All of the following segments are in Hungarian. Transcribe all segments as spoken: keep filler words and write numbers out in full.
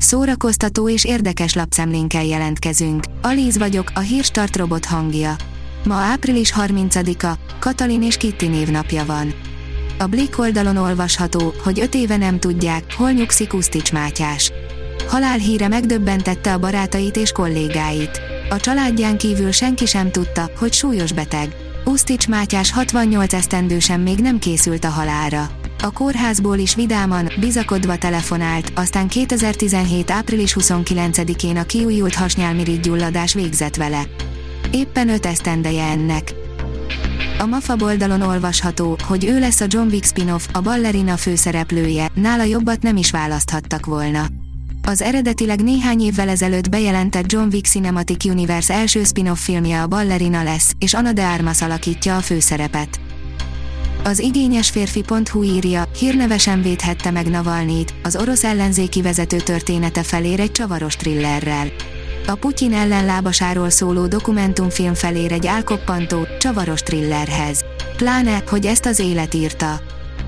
szórakoztató és érdekes lapszemlénkkel jelentkezünk. Alíz vagyok, a Hírstart robot hangja. Ma április harmincadika, Katalin és Kitti névnapja van. A Blick oldalon olvasható, hogy öt éve nem tudják, hol nyugszik Usztics Mátyás. Halálhíre megdöbbentette a barátait és kollégáit. A családján kívül senki sem tudta, hogy súlyos beteg. Usztics Mátyás hatvannyolc esztendősen még nem készült a halálra. A kórházból is vidáman, bizakodva telefonált, aztán kétezer-tizenhét április huszonkilencedikén a kiújult hasnyálmirigygyulladás végzett vele. Éppen öt esztendeje ennek. A MAFA oldalon olvasható, hogy ő lesz a John Wick spin-off, a ballerina főszereplője, nála jobbat nem is választhattak volna. Az eredetileg néhány évvel ezelőtt bejelentett John Wick Cinematic Universe első spin-off filmje a ballerina lesz, és Ana de Armas alakítja a főszerepet. Az igényes férfi pont hu írja, hírnevesen védhette meg Navalnyit, az orosz ellenzéki vezető története felér egy csavaros thrillerrel. A Putyin ellenlábasáról szóló dokumentumfilm felér egy álkoppantó, csavaros thrillerhez. Pláne, hogy ezt az élet írta.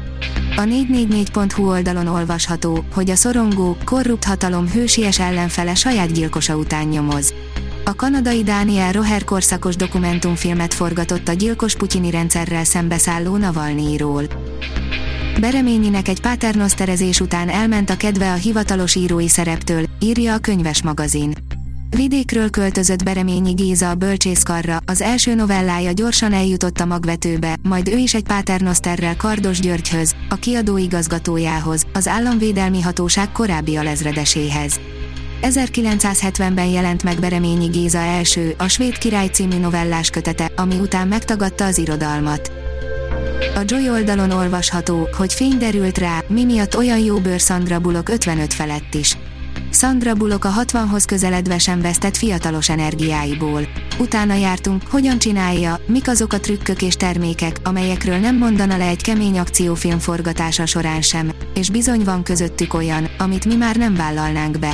A négy négy négy pont hu oldalon olvasható, hogy a szorongó, korrupt hatalom hősies ellenfele saját gyilkosa után nyomoz. A kanadai Daniel Roher korszakos dokumentumfilmet forgatott a gyilkos putyini rendszerrel szembeszálló Navalnyiról. Bereményinek egy paternoszterezés után elment a kedve a hivatalos írói szereptől, írja a Könyves magazin. Vidékről költözött Bereményi Géza a bölcsészkarra, az első novellája gyorsan eljutott a magvetőbe, majd ő is egy paternoszterrel Kardos Györgyhöz, a kiadó igazgatójához, az államvédelmi hatóság korábbi alezredeséhez. ezerkilencszázhetvenben jelent meg Bereményi Géza első, a Svéd király című novellás kötete, ami után megtagadta az irodalmat. A Joy oldalon olvasható, hogy fény derült rá, mi miatt olyan jó bőr Sandra Bullock ötvenöt felett is. Sandra Bullock a hatvanhoz közeledve sem vesztett fiatalos energiáiból. Utána jártunk, hogyan csinálja, mik azok a trükkök és termékek, amelyekről nem mondana le egy kemény akciófilm forgatása során sem, és bizony van közöttük olyan, amit mi már nem vállalnánk be.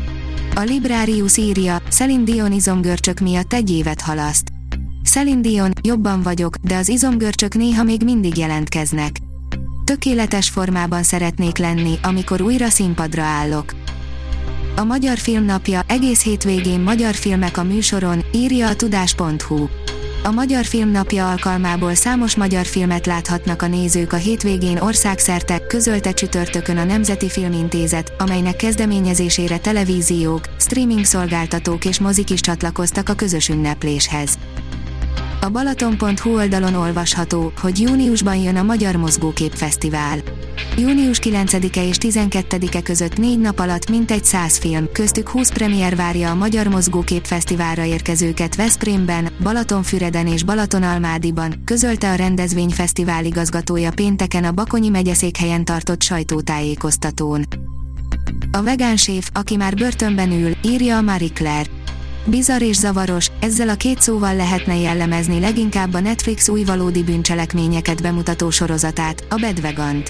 A Librarius írja, Celine Dion izomgörcsök miatt egy évet halaszt. Celine Dion, jobban vagyok, de az izomgörcsök néha még mindig jelentkeznek. Tökéletes formában szeretnék lenni, amikor újra színpadra állok. A Magyar Film Napja, egész hétvégén magyar filmek a műsoron, írja a tudás pont hu. A Magyar Film Napja alkalmából számos magyar filmet láthatnak a nézők a hétvégén országszerte, közölte csütörtökön a Nemzeti Filmintézet, amelynek kezdeményezésére televíziók, streaming szolgáltatók és mozik is csatlakoztak a közös ünnepléshez. A Balaton pont hu oldalon olvasható, hogy júniusban jön a Magyar Mozgókép Fesztivál. június kilencedike és tizenkettedike között négy nap alatt mintegy száz film, köztük húsz premier várja a Magyar Mozgókép Fesztiválra érkezőket Veszprémben, Balatonfüreden és Balatonalmádiban, közölte a rendezvényfesztivál igazgatója pénteken a Bakonyi megyeszékhelyen tartott sajtótájékoztatón. A vegán séf, aki már börtönben ül, írja a Marie Claire. Bizarr és zavaros, ezzel a két szóval lehetne jellemezni leginkább a Netflix új valódi bűncselekményeket bemutató sorozatát, a Bad Vegant.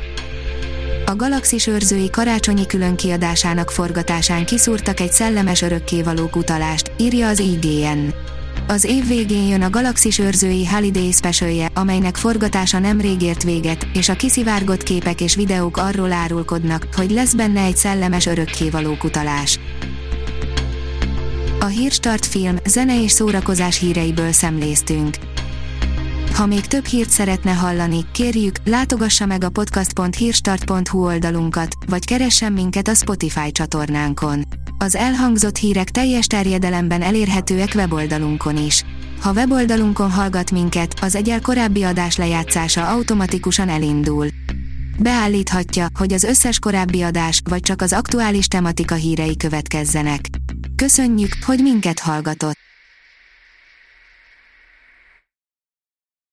A Galaxis őrzői karácsonyi különkiadásának forgatásán kiszúrtak egy szellemes örökkévalók utalást, írja az i gé en. Az év végén jön a Galaxis őrzői Holiday Specialje, amelynek forgatása nemrég ért véget, és a kiszivárgott képek és videók arról árulkodnak, hogy lesz benne egy szellemes örökkévalók utalás. A Hírstart film, zene és szórakozás híreiből szemléztünk. Ha még több hírt szeretne hallani, kérjük, látogassa meg a podcast pont hírstart pont hu oldalunkat, vagy keressen minket a Spotify csatornánkon. Az elhangzott hírek teljes terjedelemben elérhetőek weboldalunkon is. Ha weboldalunkon hallgat minket, az egyel korábbi adás lejátszása automatikusan elindul. Beállíthatja, hogy az összes korábbi adás, vagy csak az aktuális tematika hírei következzenek. Köszönjük, hogy minket hallgatott!